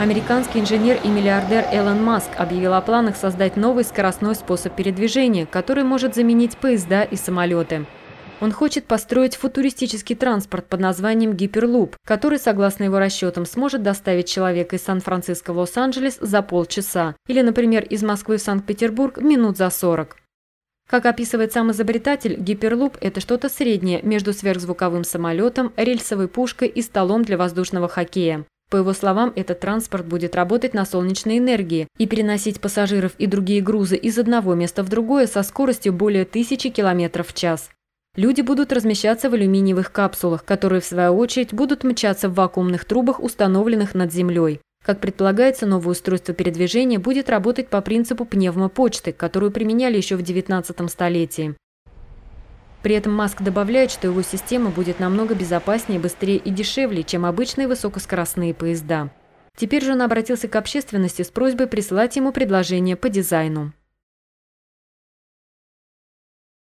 Американский инженер и миллиардер Элон Маск объявил о планах создать новый скоростной способ передвижения, который может заменить поезда и самолеты. Он хочет построить футуристический транспорт под названием «Гиперлуп», который, согласно его расчетам, сможет доставить человека из Сан-Франциско в Лос-Анджелес за полчаса или, например, из Москвы в Санкт-Петербург минут за 40. Как описывает сам изобретатель, гиперлуп – это что-то среднее между сверхзвуковым самолетом, рельсовой пушкой и столом для воздушного хоккея. По его словам, этот транспорт будет работать на солнечной энергии и переносить пассажиров и другие грузы из одного места в другое со скоростью более 1000 км в час. Люди будут размещаться в алюминиевых капсулах, которые, в свою очередь, будут мчаться в вакуумных трубах, установленных над землей. Как предполагается, новое устройство передвижения будет работать по принципу пневмопочты, которую применяли еще в 19 столетии. При этом Маск добавляет, что его система будет намного безопаснее, быстрее и дешевле, чем обычные высокоскоростные поезда. Теперь же он обратился к общественности с просьбой присылать ему предложения по дизайну.